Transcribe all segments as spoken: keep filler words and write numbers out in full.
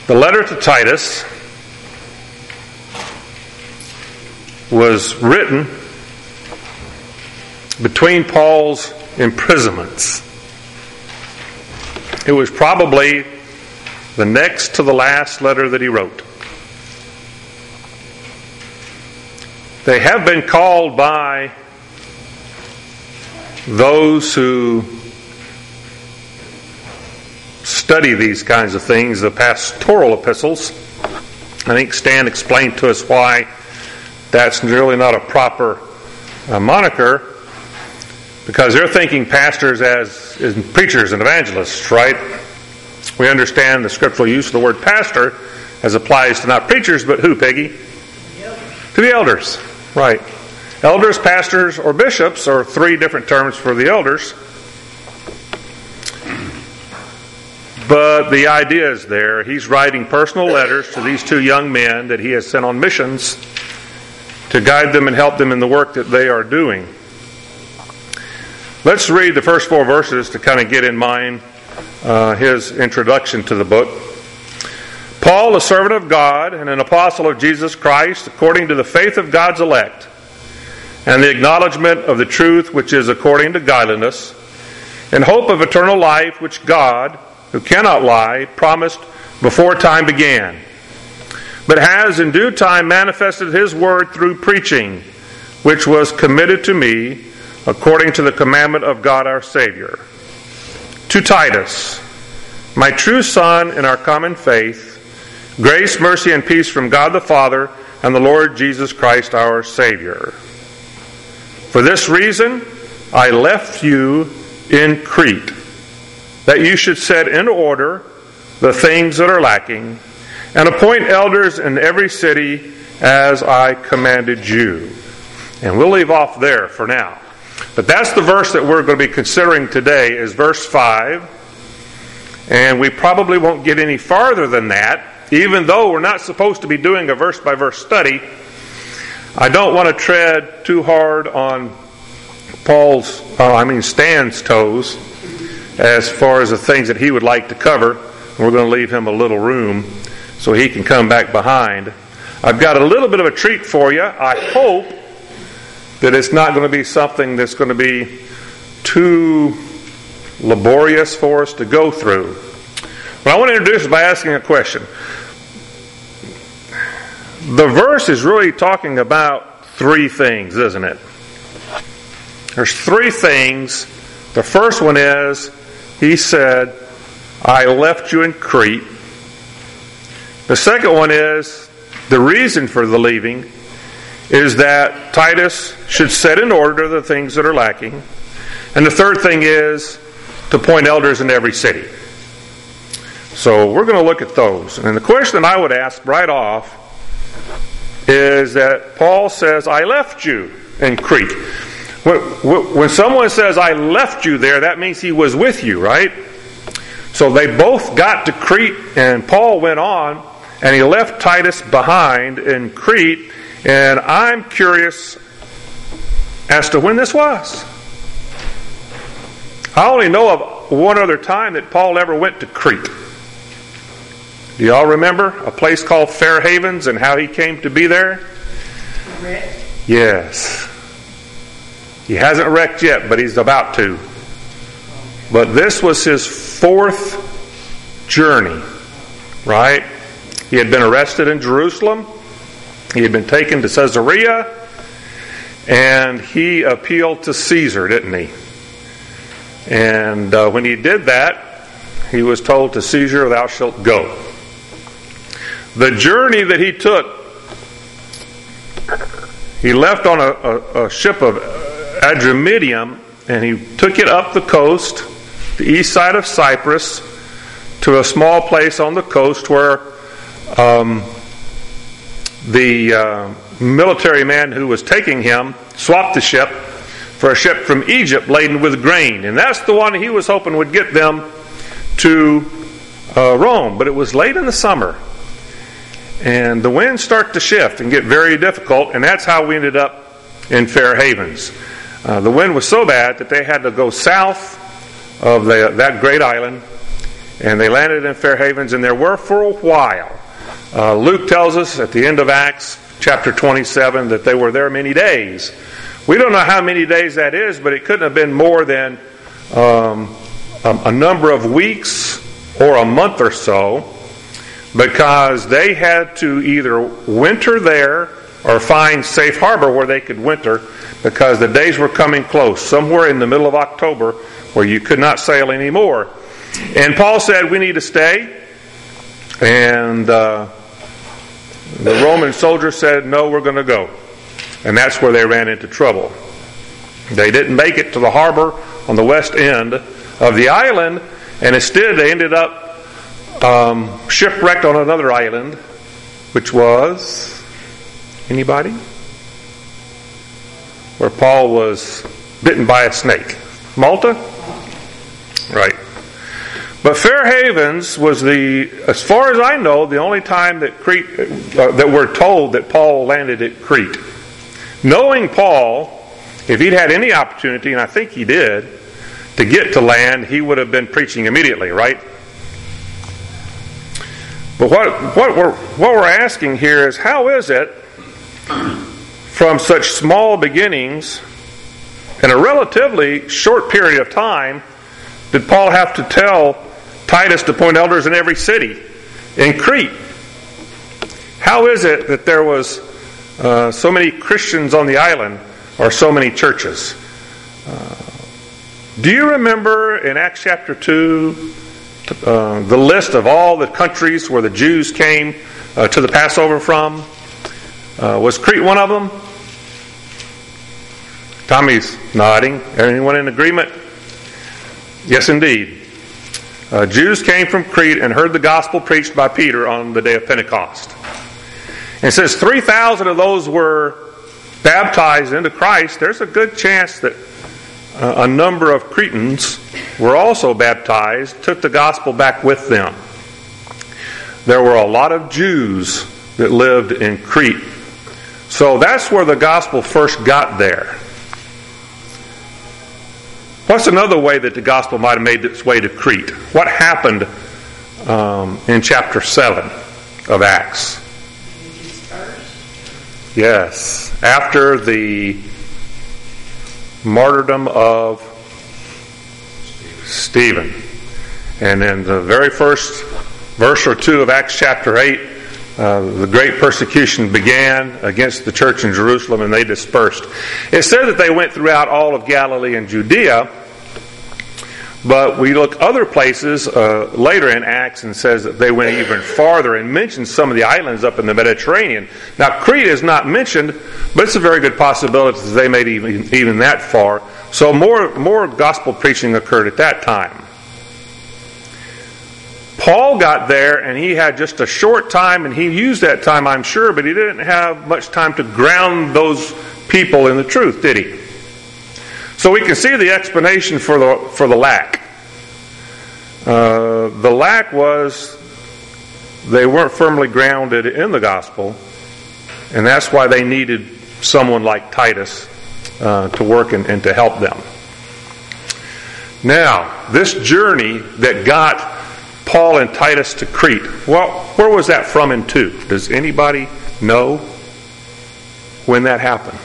The letter to Titus was written between Paul's imprisonments. It was probably the next to the last letter that he wrote. They have been called by those who study these kinds of things the pastoral epistles. I think Stan explained to us why that's really not a proper uh, moniker, because they're thinking pastors as, as preachers and evangelists, right? We understand the scriptural use of the word pastor as applies to not preachers, but who, Peggy? To the elders, right. Elders, pastors, or bishops are three different terms for the elders. But the idea is there. He's writing personal letters to these two young men that he has sent on missions to guide them and help them in the work that they are doing. Let's read the first four verses to kind of get in mind uh, his introduction to the book. Paul, a servant of God and an apostle of Jesus Christ, according to the faith of God's elect, and the acknowledgement of the truth which is according to godliness, in hope of eternal life which God, who cannot lie, promised before time began, but has in due time manifested His word through preaching, which was committed to me according to the commandment of God our Savior. To Titus, my true son in our common faith, grace, mercy, and peace from God the Father and the Lord Jesus Christ our Savior. For this reason I left you in Crete, that you should set in order the things that are lacking, and appoint elders in every city as I commanded you. And we'll leave off there for now. But that's the verse that we're going to be considering today, is verse five. And we probably won't get any farther than that, even though we're not supposed to be doing a verse-by-verse study. I don't want to tread too hard on Paul's, uh, I mean Stan's toes, as far as the things that he would like to cover. We're going to leave him a little room so he can come back behind. I've got a little bit of a treat for you. I hope that it's not going to be something that's going to be too laborious for us to go through. But I want to introduce it by asking a question. The verse is really talking about three things, isn't it? There's three things. The first one is, he said, I left you in Crete. The second one is, the reason for the leaving is that Titus should set in order the things that are lacking. And the third thing is to appoint elders in every city. So we're going to look at those. And the question I would ask right off is that Paul says, I left you in Crete. When someone says, I left you there, that means he was with you, right? So they both got to Crete, and Paul went on, and he left Titus behind in Crete. And I'm curious as to when this was. I only know of one other time that Paul ever went to Crete. Do you all remember a place called Fair Havens and how he came to be there? Wrecked? Yes. He hasn't wrecked yet, but he's about to. But this was his fourth journey, right? He had been arrested in Jerusalem. He had been taken to Caesarea. And he appealed to Caesar, didn't he? And uh, when he did that, he was told to Caesar, thou shalt go. The journey that he took, he left on a, a, a ship of Adramyttium, and he took it up the coast, the east side of Cyprus, to a small place on the coast where um, the uh, military man who was taking him swapped the ship for a ship from Egypt laden with grain. And that's the one he was hoping would get them to uh, Rome. But it was late in the summer. And the winds start to shift and get very difficult. And that's how we ended up in Fair Havens. Uh, the wind was so bad that they had to go south of the, that great island And they landed in Fair Havens, and there were for a while. Uh, Luke tells us at the end of Acts chapter twenty-seven that they were there many days. We don't know how many days that is, but it couldn't have been more than um, a, a number of weeks or a month or so, because they had to either winter there or find safe harbor where they could winter, because the days were coming close, somewhere in the middle of October, where you could not sail anymore. And Paul said, we need to stay. And uh, the Roman soldiers said, no, we're going to go. And that's where they ran into trouble. They didn't make it to the harbor on the west end of the island, and instead they ended up um, shipwrecked on another island, which was, anybody? Where Paul was bitten by a snake. Malta? Right. But Fair Havens was the, as far as I know, the only time that Crete, uh, that we're told that Paul landed at Crete. Knowing Paul, if he'd had any opportunity, and I think he did, to get to land, he would have been preaching immediately, right? But what what we're what we're asking here is, how is it, from such small beginnings, in a relatively short period of time, did Paul have to tell Titus to appoint elders in every city in Crete? How is it that there was uh, so many Christians on the island, or so many churches? Uh, do you remember in Acts chapter two uh, the list of all the countries where the Jews came uh, to the Passover from? Uh, was Crete one of them? Tommy's nodding. Anyone in agreement? Yes, indeed. Uh, Jews came from Crete and heard the gospel preached by Peter on the day of Pentecost. And since three thousand of those were baptized into Christ, there's a good chance that uh, a number of Cretans were also baptized, took the gospel back with them. There were a lot of Jews that lived in Crete. So that's where the gospel first got there. What's another way that the gospel might have made its way to Crete? What happened um, in chapter seven of Acts? Yes, after the martyrdom of Stephen. And in the very first verse or two of Acts chapter eight, uh, the great persecution began against the church in Jerusalem, and they dispersed. It said that they went throughout all of Galilee and Judea, but we look other places uh, later in Acts and says that they went even farther and mentions some of the islands up in the Mediterranean. Now, Crete is not mentioned, but it's a very good possibility that they made even, even that far. So more, more gospel preaching occurred at that time. Paul got there, and he had just a short time, and he used that time, I'm sure, but he didn't have much time to ground those people in the truth, did he? So we can see the explanation for the for the lack. Uh, the lack was they weren't firmly grounded in the gospel, and that's why they needed someone like Titus uh, to work and, and to help them. Now, this journey that got Paul and Titus to Crete, well, where was that from and to? Does anybody know when that happened?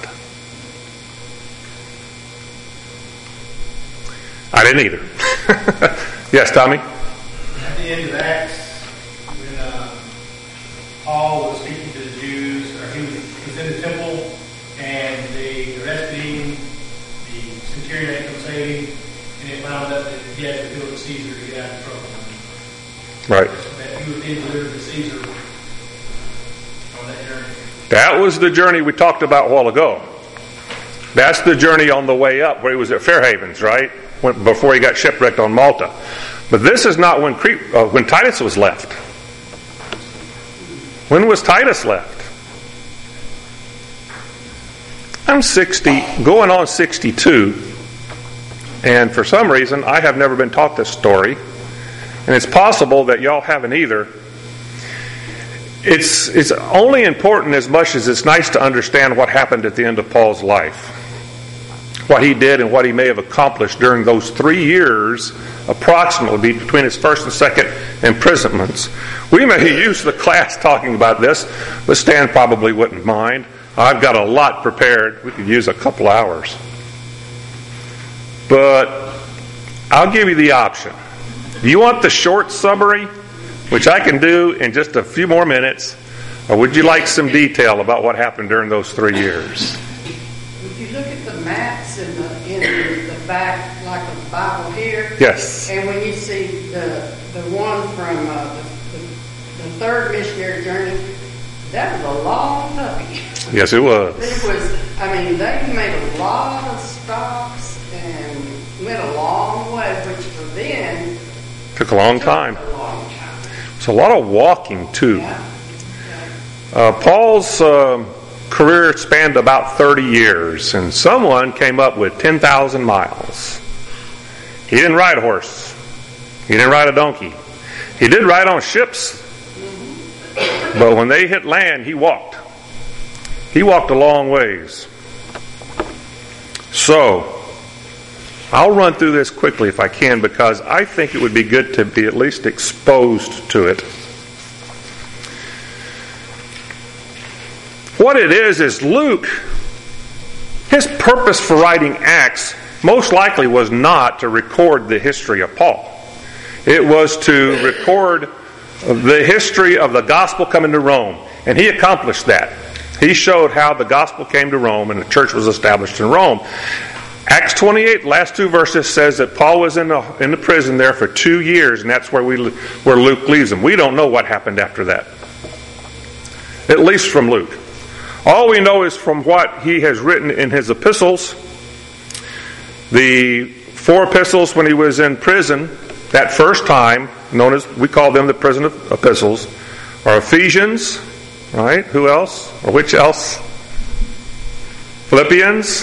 I didn't either. Yes, Tommy? At the end of Acts, when uh, Paul was speaking to the Jews, or he was, he was in the temple, and they arrested him, the centurion had come save him, and it wound up that he had to go to Caesar to get out of trouble. Right. That he was being delivered to Caesar on that journey. That was the journey we talked about a while ago. That's the journey on the way up, where he was at Fair Havens, right? When, before he got shipwrecked on Malta. But this is not when Crete, uh, when Titus was left. When was Titus left? I'm sixty, going on sixty-two, and for some reason I have never been taught this story, and it's possible that y'all haven't either. It's it's only important as much as it's nice to understand what happened at the end of Paul's life. what he did and what he may have accomplished during those three years, approximately between his first and second imprisonments. We may use the class talking about this, but Stan probably wouldn't mind. I've got a lot prepared. We could use a couple hours. But I'll give you the option. Do you want the short summary, which I can do in just a few more minutes, or would you like some detail about what happened during those three years? If you look at the maps in the in the back, like the Bible here, yes, and when you see the the one from uh, the, the, the third missionary journey, that was a long puppy. Yes, it was. It was. I mean, they made a lot of stops and went a long way, which for then took a long time. A long time. It's a lot of walking too. Yeah. Uh, Paul's uh, career spanned about thirty years, and someone came up with ten thousand miles. He didn't ride a horse. He didn't ride a donkey. He did ride on ships, but when they hit land, he walked. He walked a long ways. So, I'll run through this quickly if I can, because I think it would be good to be at least exposed to it. What it is, is Luke, his purpose for writing Acts most likely was not to record the history of Paul. It was to record the history of the gospel coming to Rome. And he accomplished that. He showed how the gospel came to Rome and the church was established in Rome. Acts twenty-eight, last two verses, says that Paul was in the, in the prison there for two years, and that's where we where Luke leaves him. We don't know what happened after that. At least from Luke. All we know is from what he has written in his epistles. The four epistles when he was in prison, that first time, known as, we call them the prison epistles, are Ephesians, right? Who else? Or which else? Philippians,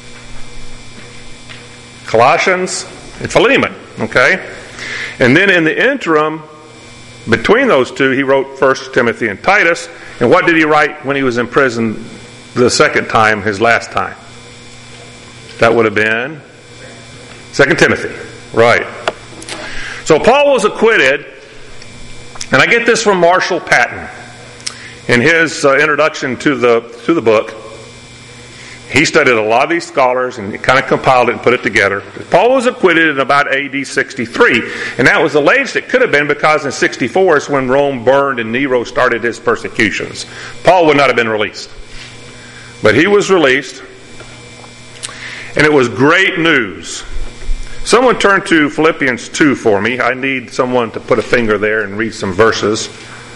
Colossians, and Philemon, okay? And then in the interim, between those two, he wrote First Timothy and Titus. And what did he write when he was in prison the second time, his last time? That would have been Second Timothy. Right. So Paul was acquitted, and I get this from Marshall Patton in his uh, introduction to the to the book. He studied a lot of these scholars and kind of compiled it and put it together. Paul was acquitted in about A D sixty-three, and that was the latest it could have been, because in sixty-four is when Rome burned and Nero started his persecutions. Paul would not have been released. But he was released, and it was great news. Someone turn to Philippians two for me. I need someone to put a finger there and read some verses.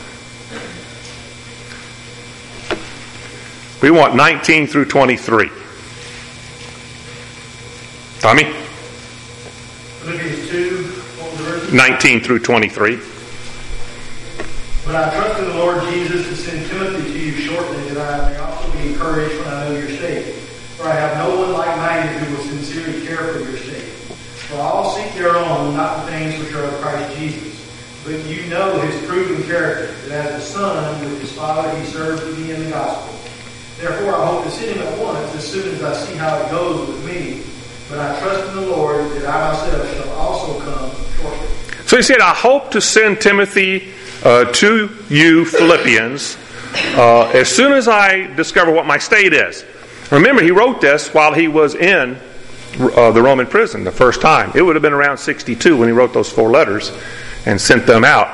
We want nineteen through twenty-three. Tommy? Philippians two, what was the verse? nineteen through twenty-three. But I trust in the Lord Jesus to send Timothy to you shortly, that I may also be encouraged when I know your state. For I have no one like-minded who will sincerely care for your state. For all seek their own, not the things which are of Christ Jesus. But you know his proven character, that as a son with his father he served me in the gospel. Therefore I hope to send him at once, as soon as I see how it goes with me. But I trust in the Lord that I myself shall also come shortly. So he said, I hope to send Timothy uh, to you, Philippians, uh, as soon as I discover what my state is. Remember, he wrote this while he was in uh, the Roman prison the first time. It would have been around sixty-two when he wrote those four letters and sent them out.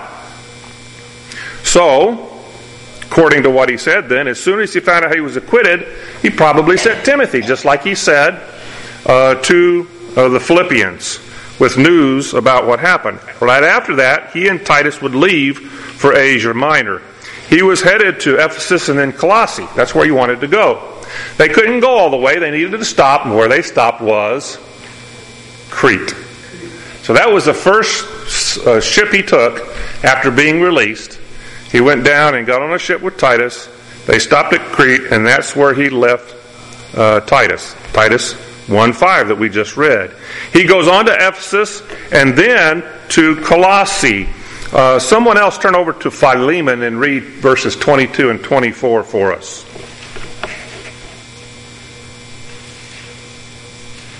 So, according to what he said then, as soon as he found out he was acquitted, he probably sent Timothy, just like he said, uh, to uh, the Philippians with news about what happened. Right after that, he and Titus would leave for Asia Minor. He was headed to Ephesus and then Colossae. That's where he wanted to go. They couldn't go all the way. They needed to stop, and where they stopped was Crete. So that was the first uh, ship he took after being released. He went down and got on a ship with Titus. They stopped at Crete, and that's where he left uh, Titus. Titus one five that we just read. He goes on to Ephesus and then to Colossae. Uh, someone else turn over to Philemon and read verses twenty-two and twenty-four for us.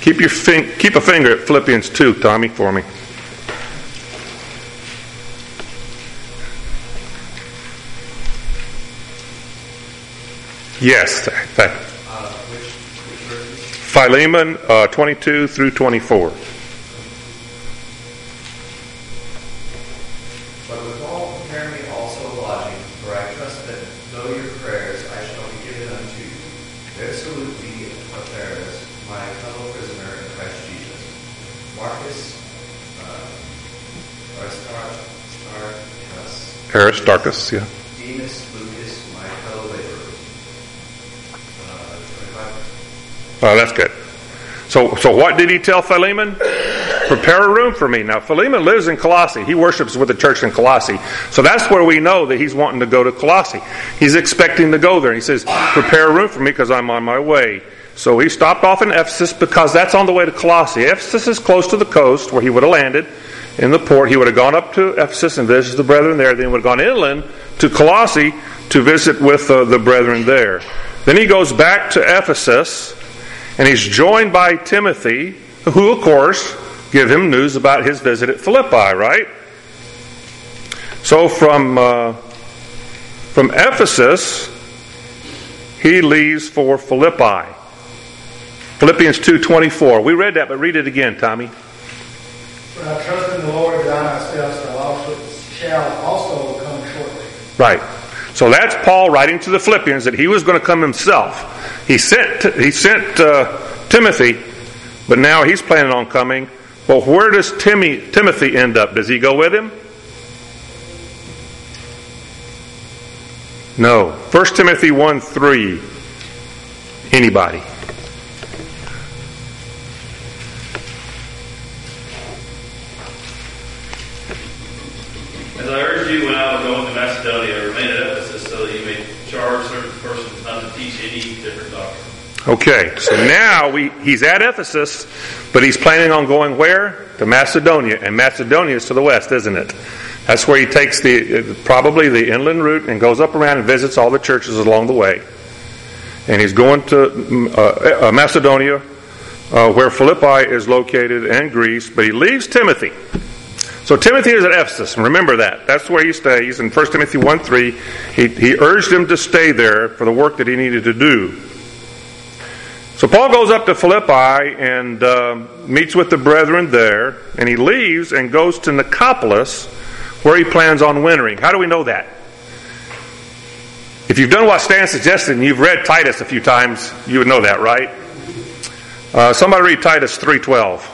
Keep your fin- keep a finger at Philippians two, Tommy, for me. Yes. Uh, which, which verses? Philemon uh, twenty-two through twenty-four. But withal prepare me also lodging, for I trust that though your prayers I shall be given unto you. There salute thee Epaphras, my fellow prisoner in Christ Jesus. Marcus, uh, Aristarchus, Aristarchus, yeah. Demas, Lucas, my fellow laborers. Uh, twenty-five. Oh, that's good. So, so what did he tell Philemon? Prepare a room for me. Now, Philemon lives in Colossae. He worships with the church in Colossae. So that's where we know that he's wanting to go to Colossae. He's expecting to go there. He says, prepare a room for me because I'm on my way. So he stopped off in Ephesus because that's on the way to Colossae. Ephesus is close to the coast where he would have landed in the port. He would have gone up to Ephesus and visited the brethren there. Then he would have gone inland to Colossae to visit with uh, the brethren there. Then he goes back to Ephesus and he's joined by Timothy, who of course give him news about his visit at Philippi, right? So from uh, from Ephesus, he leaves for Philippi. Philippians two twenty-four. We read that, but read it again, Tommy. For I trust in the Lord that I myself shall also, shall also come shortly. Right. So that's Paul writing to the Philippians that he was going to come himself. He sent he sent uh, Timothy, but now he's planning on coming. Well, where does Timmy, Timothy end up? Does he go with him? No. First Timothy one three. Anybody? As I urged you when I was going to Macedonia, remain at Ephesus so that you may charge certain persons not to teach any different doctrine. Okay, so now we he's at Ephesus, but he's planning on going where? To Macedonia, and Macedonia is to the west, isn't it? That's where he takes the probably the inland route and goes up around and visits all the churches along the way. And he's going to uh, uh, Macedonia, uh, where Philippi is located, and Greece, but he leaves Timothy. So Timothy is at Ephesus, and remember that. That's where he stays. In First Timothy one three, he, he urged him to stay there for the work that he needed to do. So Paul goes up to Philippi and uh, meets with the brethren there, and he leaves and goes to Nicopolis, where he plans on wintering. How do we know that? If you've done what Stan suggested and you've read Titus a few times, you would know that, right? Uh, somebody read Titus three twelve.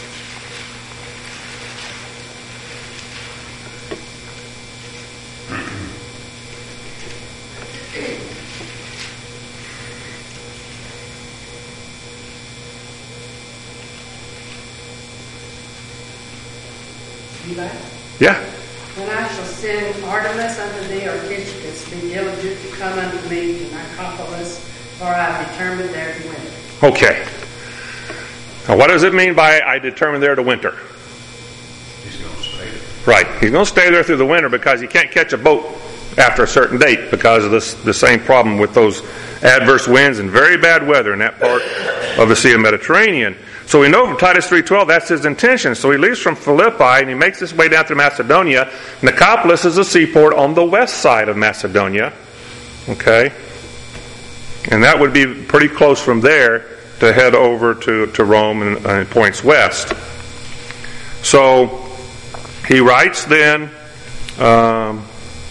Yeah. When I shall send Artemis unto thee, or Tychicus, be diligent to come unto me to Nicopolis, for I have determined there to winter. Okay. Now what does it mean by I determined there to winter? He's going to stay there. Right. He's going to stay there through the winter because he can't catch a boat after a certain date because of this the same problem with those adverse winds and very bad weather in that part of the Sea of Mediterranean. So we know from Titus three twelve that's his intention. So he leaves from Philippi and he makes his way down through Macedonia. Nicopolis is a seaport on the west side of Macedonia. Okay? And that would be pretty close from there to head over to, to Rome and, and points west. So he writes then um,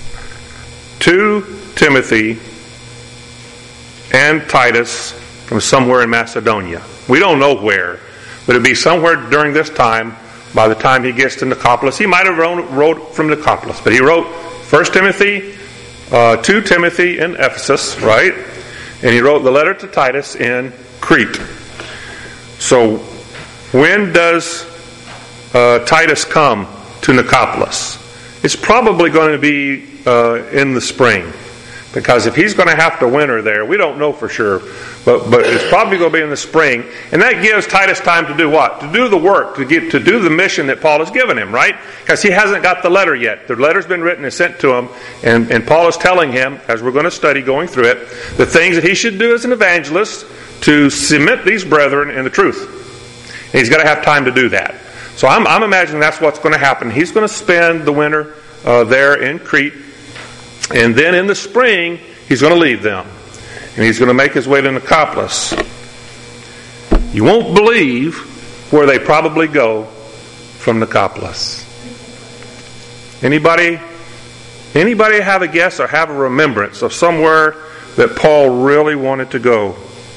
to Timothy and Titus from somewhere in Macedonia. We don't know where, but it'd be somewhere during this time. By the time he gets to Nicopolis, he might have wrote, wrote from Nicopolis, but he wrote First Timothy uh, to Timothy in Ephesus, right? And he wrote the letter to Titus in Crete. So, when does uh, Titus come to Nicopolis? It's probably going to be uh, in the spring. Because if he's going to have to winter there, we don't know for sure, but but it's probably going to be in the spring, and that gives Titus time to do what? To do the work, to get to do the mission that Paul has given him, right? Because he hasn't got the letter yet. The letter's been written and sent to him, and, and Paul is telling him, as we're going to study going through it, the things that he should do as an evangelist to cement these brethren in the truth. He's got to have time to do that. So I'm, I'm imagining that's what's going to happen. He's going to spend the winter uh, there in Crete, and then in the spring, he's going to leave them. And he's going to make his way to Nicopolis. You won't believe where they probably go from Nicopolis. Anybody, anybody have a guess or have a remembrance of somewhere that Paul really wanted to go?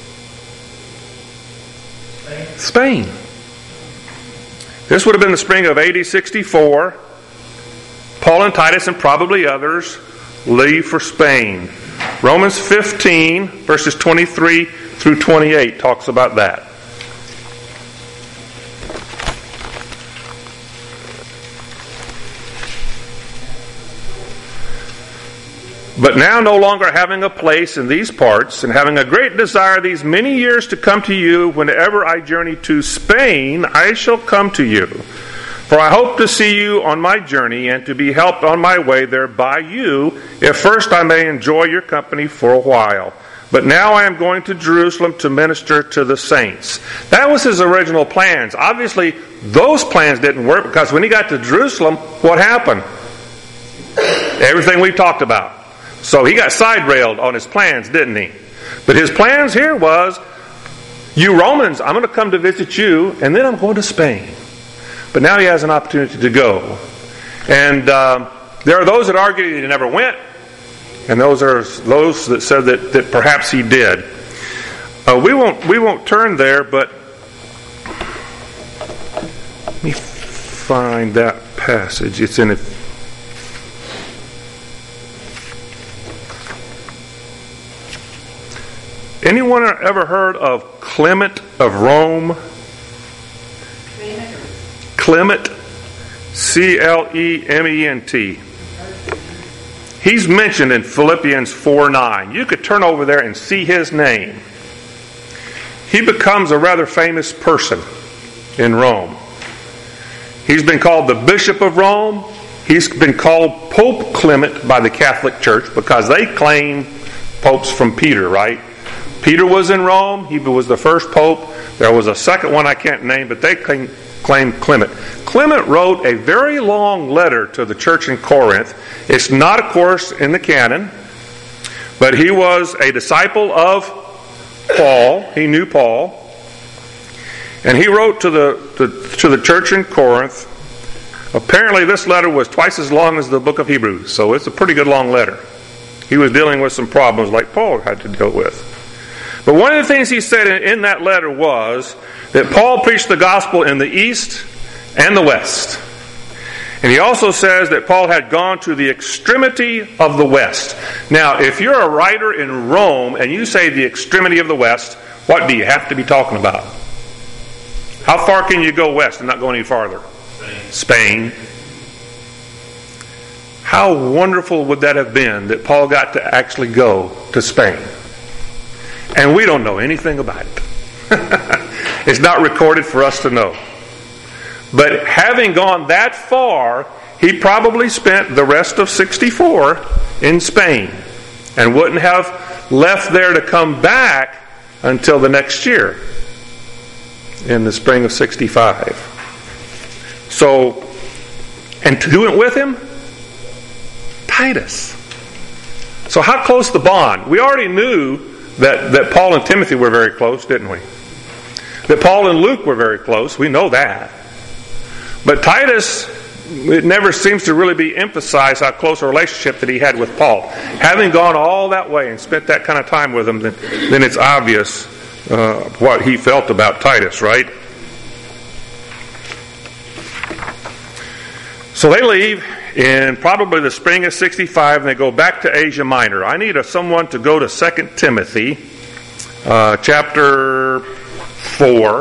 Spain. Spain. This would have been the spring of A D sixty-four. Paul and Titus and probably others leave for Spain. Romans fifteen, verses twenty-three through twenty-eight talks about that. But now, no longer having a place in these parts, and having a great desire these many years to come to you, whenever I journey to Spain, I shall come to you. For I hope to see you on my journey, and to be helped on my way there by you, if first I may enjoy your company for a while. But now I am going to Jerusalem to minister to the saints. That was his original plans. Obviously, those plans didn't work, because when he got to Jerusalem, what happened? Everything we've talked about. So he got side-railed on his plans, didn't he? But his plans here was, you Romans, I'm going to come to visit you, and then I'm going to Spain. But now he has an opportunity to go. And um, there are those that argue that he never went, and those are those that said that, that perhaps he did. Uh, we won't we won't turn there, but let me find that passage. It's in a Anyone ever heard of Clement of Rome? Clement, C L E M E N T. He's mentioned in Philippians four nine. You could turn over there and see his name. He becomes a rather famous person in Rome. He's been called the Bishop of Rome. He's been called Pope Clement by the Catholic Church, because they claim popes from Peter, right? Peter was in Rome. He was the first pope. There was a second one I can't name, but they claim, claim Clement. Clement wrote a very long letter to the church in Corinth. It's not, of course, in the canon, but he was a disciple of Paul. He knew Paul. And he wrote to the, to, to the church in Corinth. Apparently this letter was twice as long as the book of Hebrews, so it's a pretty good long letter. He was dealing with some problems like Paul had to deal with. But one of the things he said in that letter was that Paul preached the gospel in the east and the west. And he also says that Paul had gone to the extremity of the west. Now, if you're a writer in Rome and you say the extremity of the west, what do you have to be talking about? How far can you go west and not go any farther? Spain. Spain. How wonderful would that have been that Paul got to actually go to Spain? And we don't know anything about it. It's not recorded for us to know. But having gone that far, he probably spent the rest of sixty-four in Spain and wouldn't have left there to come back until the next year, in the spring of sixty-five. So, and who went with him? Titus. So how close the bond? We already knew that, that Paul and Timothy were very close, didn't we? That Paul and Luke were very close. We know that. But Titus, it never seems to really be emphasized how close a relationship that he had with Paul. Having gone all that way and spent that kind of time with him, then, then it's obvious uh, what he felt about Titus, right? So they leave in probably the spring of sixty-five, and they go back to Asia Minor. I need a, someone to go to Second Timothy, uh, chapter four.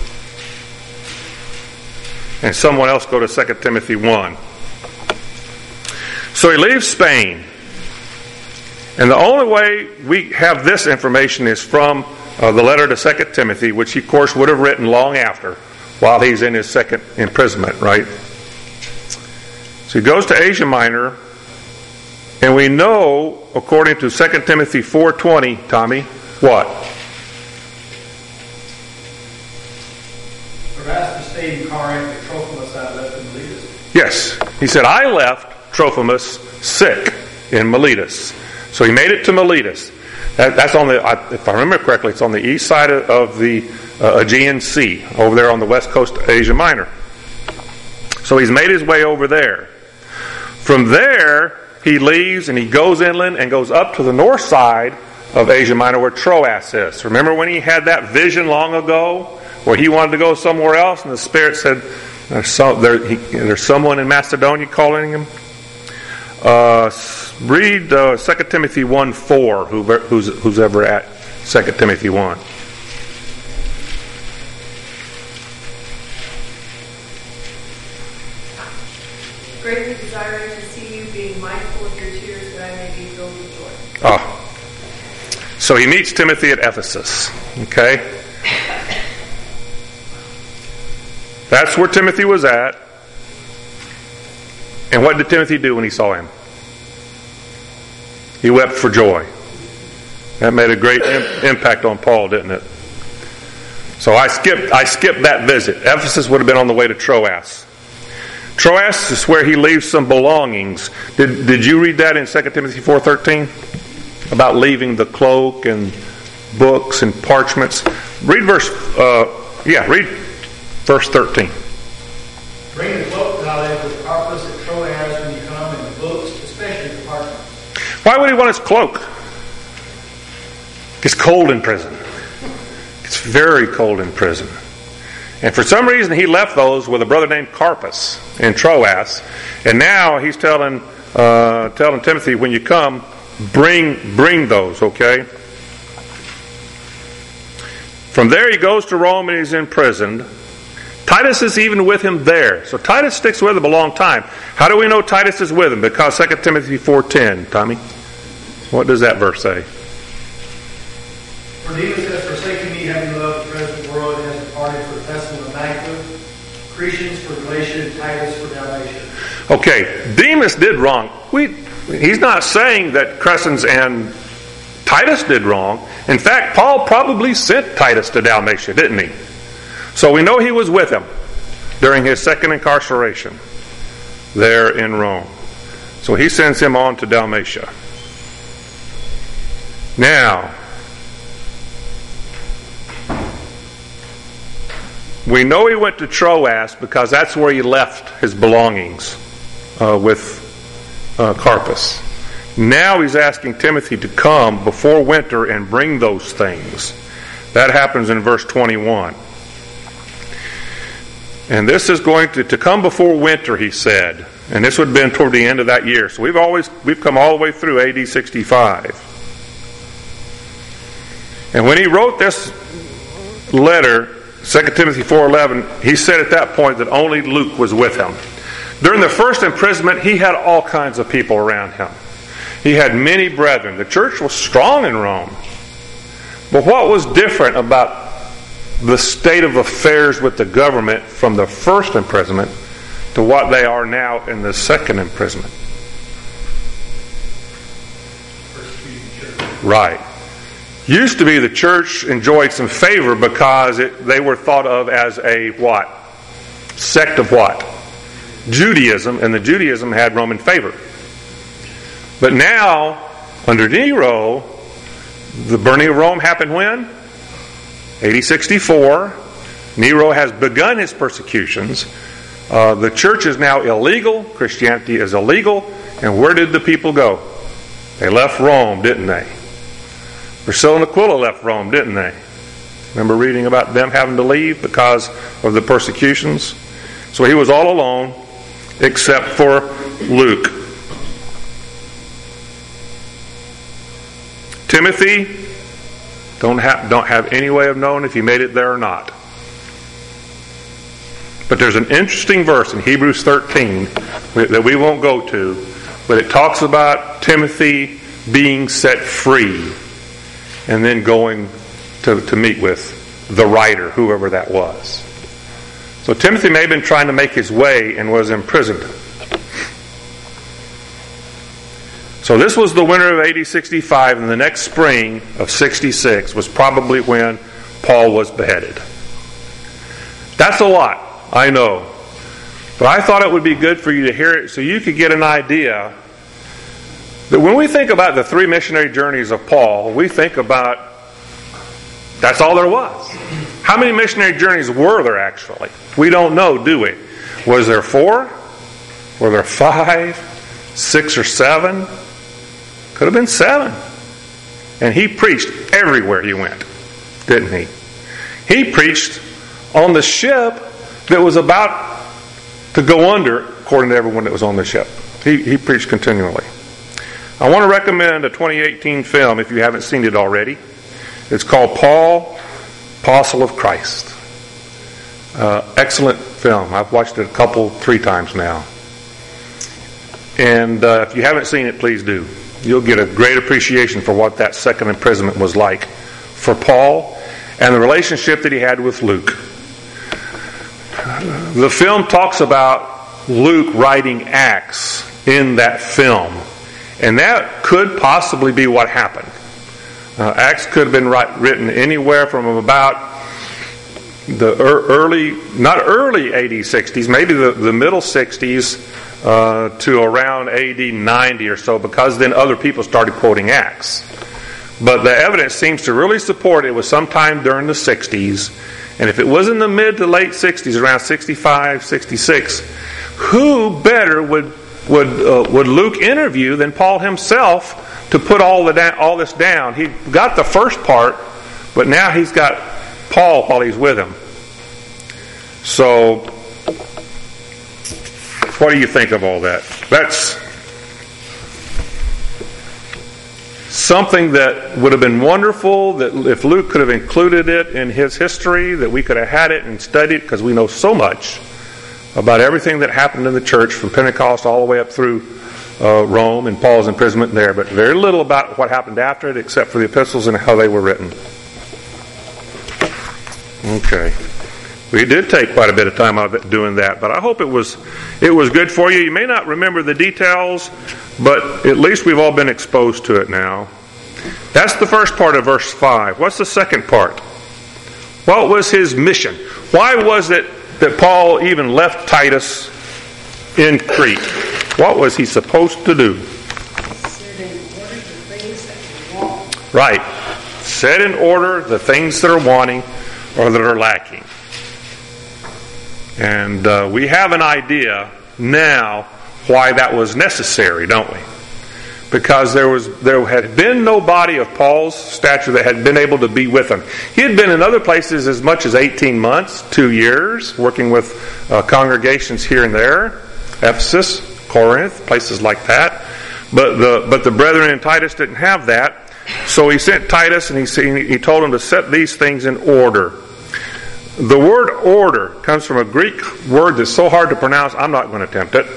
And someone else go to Second Timothy one. So he leaves Spain. And the only way we have this information is from uh, the letter to Second Timothy, which he, of course, would have written long after, while he's in his second imprisonment, right? So he goes to Asia Minor, and we know, according to Second Timothy four twenty, Tommy, what? For Yes. He said, I left Trophimus sick in Miletus. So he made it to Miletus. That, that's on the, if I remember correctly, it's on the east side of, of the uh, Aegean Sea, over there on the west coast of Asia Minor. So he's made his way over there. From there, he leaves and he goes inland and goes up to the north side of Asia Minor where Troas is. Remember when he had that vision long ago where he wanted to go somewhere else and the Spirit said, there's, some, there, he, there's someone in Macedonia calling him? Uh, read uh, Second Timothy one four, who, who's, who's ever at Second Timothy one. Greatly desiring to see you, being mindful of your tears, that I may be filled with joy. Oh. So he meets Timothy at Ephesus. Okay? That's where Timothy was at. And what did Timothy do when he saw him? He wept for joy. That made a great im- impact on Paul, didn't it? So I skipped I skipped that visit. Ephesus would have been on the way to Troas. Troas is where he leaves some belongings. Did did you read that in Second Timothy four thirteen? About leaving the cloak and books and parchments. Read verse uh, yeah, read verse thirteen. Bring the cloak that I left with Carpus at Troas when you come, and the books, especially the parchment. Why would he want his cloak? It's cold in prison. It's very cold in prison. And for some reason he left those with a brother named Carpus in Troas. And now he's telling uh, telling Timothy, when you come, bring bring those, okay? From there he goes to Rome and he's imprisoned. Titus is even with him there. So Titus sticks with him a long time. How do we know Titus is with him? Because Second Timothy four ten, Tommy. What does that verse say? For Demas has forsaken me, having loved the present world, and has departed for Thessalonica, Crescens for Galatia, and Titus for Dalmatia. Okay, Demas did wrong. We, he's not saying that Crescens and Titus did wrong. In fact, Paul probably sent Titus to Dalmatia, didn't he? So we know he was with him during his second incarceration there in Rome. So he sends him on to Dalmatia. Now, we know he went to Troas because that's where he left his belongings uh, with uh, Carpus. Now he's asking Timothy to come before winter and bring those things. That happens in verse twenty-one. And this is going to, to come before winter, he said. And this would have been toward the end of that year. So we've always we've come all the way through A D sixty-five. And when he wrote this letter, Second Timothy four eleven, he said at that point that only Luke was with him. During the first imprisonment, he had all kinds of people around him. He had many brethren. The church was strong in Rome. But what was different about the state of affairs with the government from the first imprisonment to what they are now in the second imprisonment? Right. Used to be the church enjoyed some favor because it, they were thought of as a what? Sect of what? Judaism, and the Judaism had Roman favor. But now, under Nero, the burning of Rome happened when? A D sixty-four. Nero has begun his persecutions. Uh, the church is now illegal. Christianity is illegal. And where did the people go? They left Rome, didn't they? Priscilla and Aquila left Rome, didn't they? Remember reading about them having to leave because of the persecutions? So he was all alone except for Luke. Timothy, don't have, don't have any way of knowing if he made it there or not. But there's an interesting verse in Hebrews thirteen that we won't go to, but it talks about Timothy being set free and then going to, to meet with the writer, whoever that was. So Timothy may have been trying to make his way and was imprisoned. So this was the winter of A D sixty-five, and the next spring of sixty-six was probably when Paul was beheaded. That's a lot, I know. But I thought it would be good for you to hear it so you could get an idea that when we think about the three missionary journeys of Paul, we think about that's all there was. How many missionary journeys were there actually? We don't know, do we? Was there four? Were there five? Six or seven? Could have been seven. And he preached everywhere he went, didn't he? He preached on the ship that was about to go under, according to everyone that was on the ship. He, he preached continually. I want to recommend a twenty eighteen film if you haven't seen it already. It's called Paul, Apostle of Christ. Uh, excellent film. I've watched it a couple, three times now. And uh, if you haven't seen it, please do. You'll get a great appreciation for what that second imprisonment was like for Paul and the relationship that he had with Luke. The film talks about Luke writing Acts in that film. And that could possibly be what happened. Uh, Acts could have been write, written anywhere from about the early, not early A D sixties, maybe the, the middle sixties uh, to around A D ninety or so, because then other people started quoting Acts. But the evidence seems to really support it was sometime during the sixties. And if it was in the mid to late sixties, around sixty-five, sixty-six, who better would would uh, would Luke interview than Paul himself to put all the da- all this down? He got the first part, but now he's got Paul while he's with him. So, what do you think of all that? That's something that would have been wonderful, that if Luke could have included it in his history, that we could have had it and studied, because we know so much about everything that happened in the church from Pentecost all the way up through uh, Rome and Paul's imprisonment there, but very little about what happened after it except for the epistles and how they were written. Okay. We did take quite a bit of time out of it doing that, but I hope it was it was good for you. You may not remember the details, but at least we've all been exposed to it now. That's the first part of verse five. What's the second part? What was his mission? Why was it that Paul even left Titus in Crete? What was he supposed to do? Set in order the things that you want. Right. Set in order the things that are wanting or that are lacking. And uh, we have an idea now why that was necessary, don't we? Because there was there had been nobody of Paul's stature that had been able to be with him. He had been in other places as much as eighteen months, two years, working with uh, congregations here and there, Ephesus, Corinth, places like that. But the but the brethren in Titus didn't have that, so he sent Titus and he he told him to set these things in order. The word order comes from a Greek word that's so hard to pronounce, I'm not going to attempt it.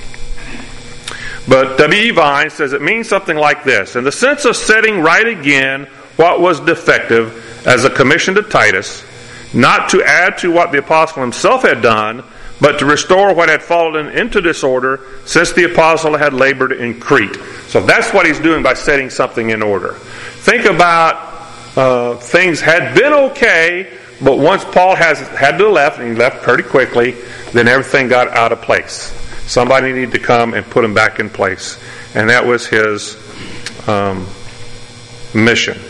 But W E Vine says it means something like this: in the sense of setting right again what was defective as a commission to Titus, not to add to what the apostle himself had done, but to restore what had fallen into disorder since the apostle had labored in Crete. So that's what he's doing by setting something in order. Think about uh, things had been okay, but once Paul has had to left, and he left pretty quickly, then everything got out of place. Somebody needed to come and put him back in place. And that was his um, mission.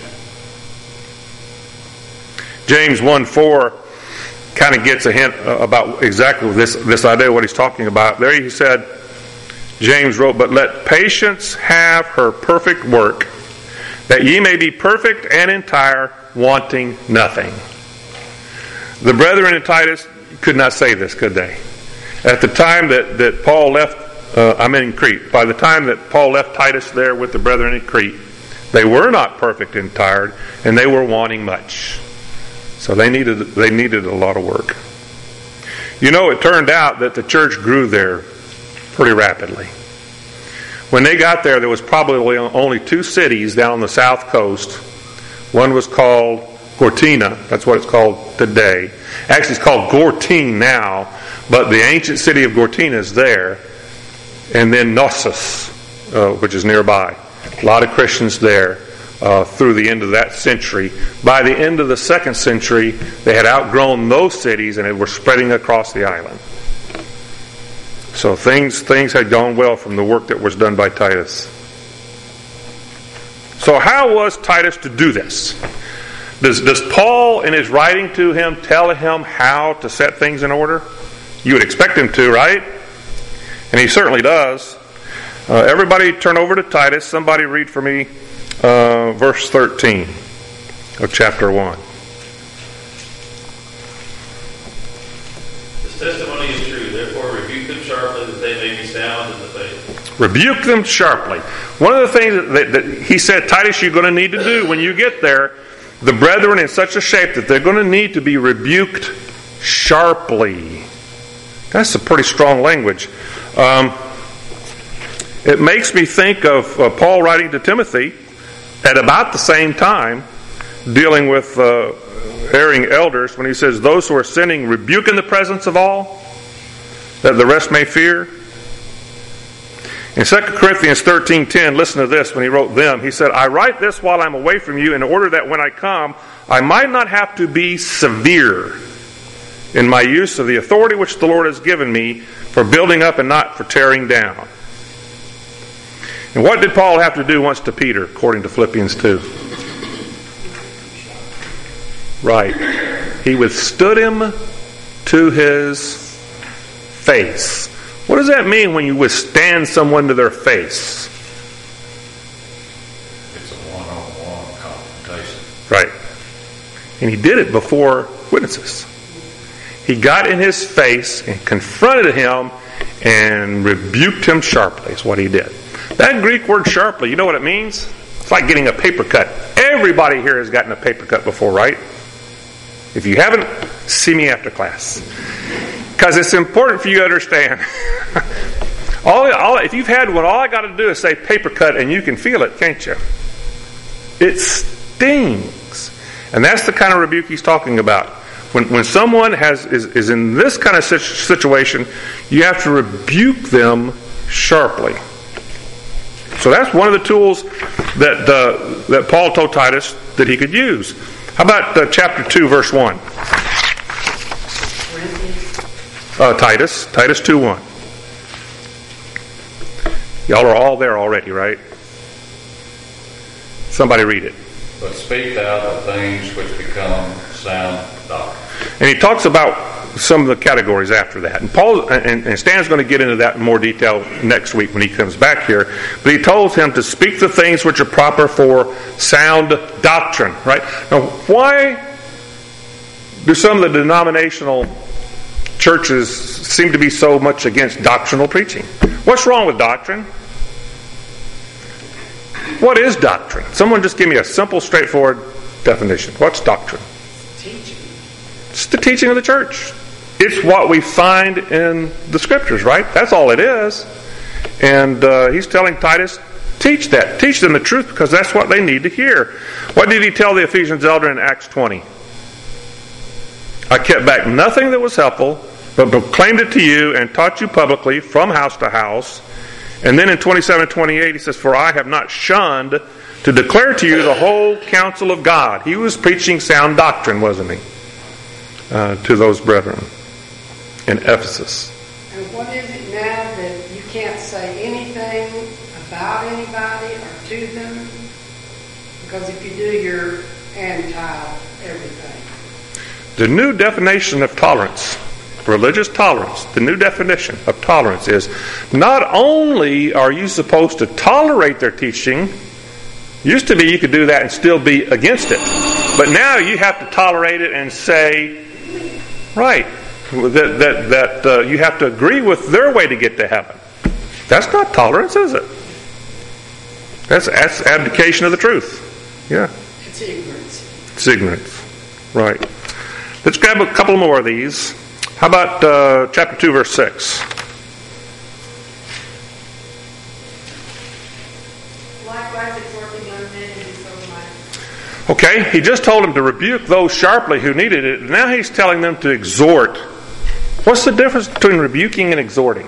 James one four kind of gets a hint about exactly this, this idea, what he's talking about. There he said, James wrote, "But let patience have her perfect work, that ye may be perfect and entire, wanting nothing." The brethren in Titus could not say this, could they? At the time that, that Paul left, uh, I'm in Crete, by the time that Paul left Titus there with the brethren in Crete, they were not perfect and tired, and they were wanting much. So they needed they needed a lot of work. You know, it turned out that the church grew there pretty rapidly. When they got there, there was probably only two cities down on the south coast. One was called Gortina. That's what it's called today. Actually, it's called Gortine now, but the ancient city of Gortina is there. And then Knossos, uh, which is nearby. A lot of Christians there uh, through the end of that century. By the end of the second century, they had outgrown those cities and they were spreading across the island. So things things had gone well from the work that was done by Titus. So how was Titus to do this? Does, does Paul, in his writing to him, tell him how to set things in order? You would expect him to, right? And he certainly does. Uh, everybody turn over to Titus. Somebody read for me uh, verse thirteen of chapter one. This testimony is true. Therefore rebuke them sharply that they may be sound in the faith. Rebuke them sharply. One of the things that, that he said, Titus, you're going to need to do when you get there, the brethren in such a shape that they're going to need to be rebuked sharply. That's a pretty strong language. Um, it makes me think of uh, Paul writing to Timothy at about the same time, dealing with uh, erring elders, when he says, those who are sinning, rebuke in the presence of all, that the rest may fear. In Second Corinthians thirteen ten, listen to this, when he wrote them, he said, I write this while I'm away from you in order that when I come, I might not have to be severe in my use of the authority which the Lord has given me for building up and not for tearing down. And what did Paul have to do once to Peter, according to Philippians two? Right. He withstood him to his face. What does that mean when you withstand someone to their face? It's a one-on-one confrontation. Right. And he did it before witnesses. He got in his face and confronted him and rebuked him sharply. Is what he did. That Greek word sharply, you know what it means? It's like getting a paper cut. Everybody here has gotten a paper cut before, right? If you haven't, see me after class. Because it's important for you to understand. all, all, if you've had one, all I got to do is say paper cut and you can feel it, can't you? It stings. And that's the kind of rebuke he's talking about. When, when someone has is, is in this kind of situation, you have to rebuke them sharply. So that's one of the tools that uh, that Paul told Titus that he could use. How about uh, chapter two, verse one? Uh, Titus, Titus two one. Y'all are all there already, right? Somebody read it. But speak thou the things which become sound doctrine. And he talks about some of the categories after that. And Paul and, and Stan's going to get into that in more detail next week when he comes back here. But he told him to speak the things which are proper for sound doctrine. Right? Now, why do some of the denominational churches seem to be so much against doctrinal preaching? What's wrong with doctrine? What is doctrine? Someone just give me a simple, straightforward definition. What's doctrine? Teaching. It's the teaching of the church. It's what we find in the scriptures, right? That's all it is. And uh, he's telling Titus, teach that. Teach them the truth because that's what they need to hear. What did he tell the Ephesians elder in Acts twenty? I kept back nothing that was helpful, but proclaimed it to you and taught you publicly from house to house. And then in twenty-seven and twenty-eight he says, for I have not shunned to declare to you the whole counsel of God. He was preaching sound doctrine, wasn't he? Uh, to those brethren in Ephesus. And what is it now that you can't say anything about anybody or to them? Because if you do, you're anti-everything. The new definition of tolerance, religious tolerance, the new definition of tolerance is not only are you supposed to tolerate their teaching, used to be you could do that and still be against it. But now you have to tolerate it and say, right, that that, that uh, you have to agree with their way to get to heaven. That's not tolerance, is it? That's, that's abdication of the truth. Yeah. It's ignorance. It's ignorance. Right. Let's grab a couple more of these. How about uh, chapter two, verse six? Likewise, exhorting young men to be sober-minded. Okay, he just told him to rebuke those sharply who needed it. Now he's telling them to exhort. What's the difference between rebuking and exhorting?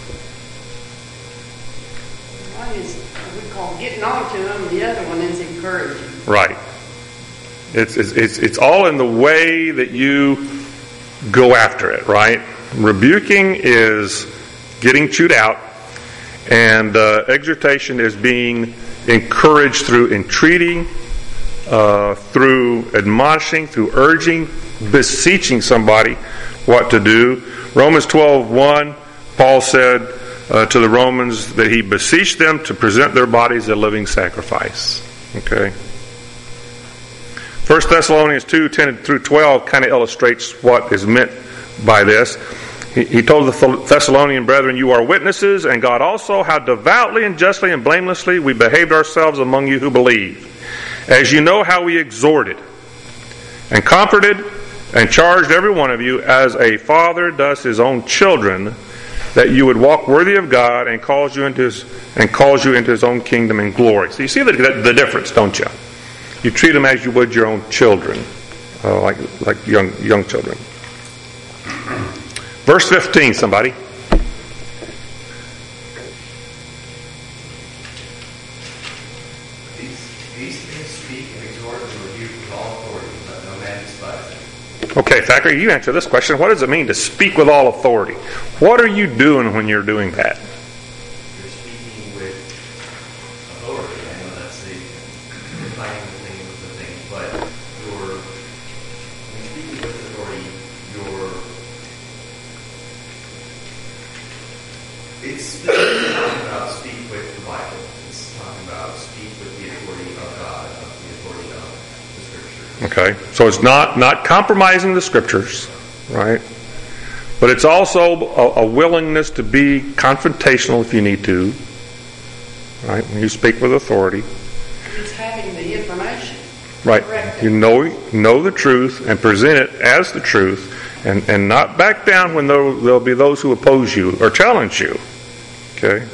One is what we call getting on to them. The other one is encouraging. Right. It's it's it's, it's all in the way that you go after it, right? Rebuking is getting chewed out, and uh, exhortation is being encouraged through entreating, uh, through admonishing, through urging, beseeching somebody what to do. Romans twelve one, Paul said uh, to the Romans that he beseeched them to present their bodies a living sacrifice. Okay. First Thessalonians two ten through twelve kind of illustrates what is meant by this. He, he told the Thessalonian brethren, "You are witnesses, and God also, how devoutly and justly and blamelessly we behaved ourselves among you who believe. As you know how we exhorted and comforted and charged every one of you as a father does his own children, that you would walk worthy of God and calls you into his and calls you into his own kingdom and glory." So you see the, the, the difference, don't you? You treat them as you would your own children, uh, like like young young children. Verse fifteen, somebody. These, these things speak and exhort and rebuke with all authority, let no man despise them. Okay, Thackeray, you answer this question. What does it mean to speak with all authority? What are you doing when you're doing that? You're speaking with authority. I know that's the defining the thing with the thing, but you're when speaking with authority, you're it's specifically talking about speak with the Bible. It's talking about speak with the authority of God, of the authority of the Scriptures. Okay, so it's not not compromising the Scriptures, right? But it's also a, a willingness to be confrontational if you need to, right? When you speak with authority, It's having the information. right? Correct. You know know the truth and present it as the truth, and, and not back down when there will be those who oppose you or challenge you. Okay.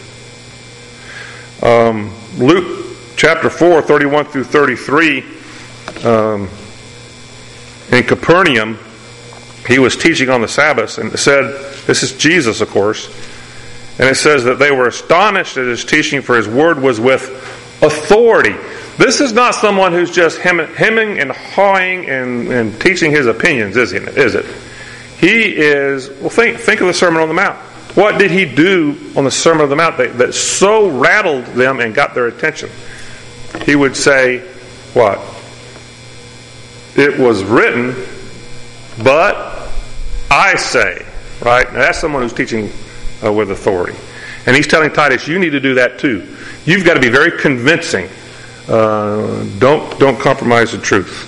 Um, Luke chapter four, thirty-one through thirty-three. Um, in Capernaum, he was teaching on the Sabbath, and it said, this is Jesus, of course, and it says that they were astonished at his teaching, for his word was with authority. This is not someone who's just hem- hemming and hawing and, and teaching his opinions, is it? Is it? He is, well, think, think of the Sermon on the Mount. What did he do on the Sermon on the Mount that, that so rattled them and got their attention? He would say, what? It was written, but I say, right? Now that's someone who's teaching uh, with authority. And he's telling Titus, you need to do that too. You've got to be very convincing. Uh, don't, don't compromise the truth.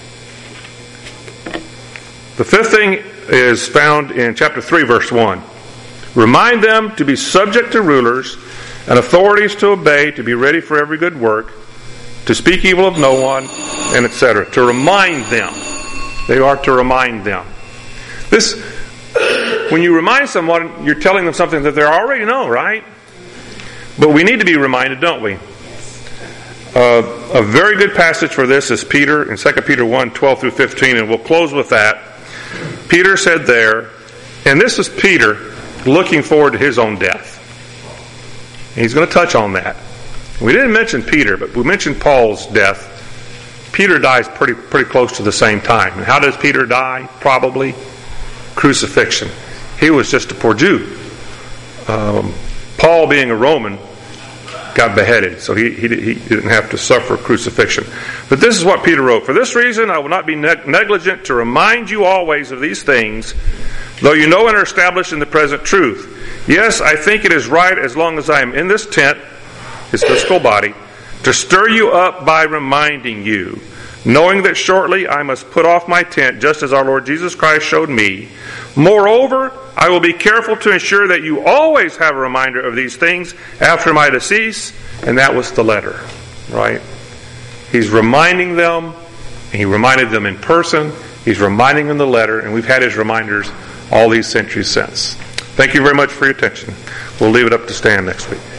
The fifth thing is found in chapter three, verse one. Remind them to be subject to rulers and authorities to obey, to be ready for every good work, to speak evil of no one, and et cetera. To remind them. They are to remind them. This, when you remind someone, you're telling them something that they already know, right? But we need to be reminded, don't we? Uh, a very good passage for this is Peter in Second Peter one, twelve through fifteen, and we'll close with that. Peter said there, and this is Peter looking forward to his own death. And he's going to touch on that. We didn't mention Peter, but we mentioned Paul's death. Peter dies pretty pretty close to the same time. And how does Peter die? Probably crucifixion. He was just a poor Jew. Um, Paul, being a Roman, got beheaded, so he, he he didn't have to suffer crucifixion. But this is what Peter wrote. For this reason, I will not be neg- negligent to remind you always of these things, though you know and are established in the present truth. Yes, I think it is right, as long as I am in this tent, his physical body, to stir you up by reminding you, knowing that shortly I must put off my tent, just as our Lord Jesus Christ showed me. Moreover, I will be careful to ensure that you always have a reminder of these things after my decease. And that was the letter, right? He's reminding them. He reminded them in person. He's reminding them the letter. And we've had his reminders all these centuries since. Thank you very much for your attention. We'll leave it up to Stan next week.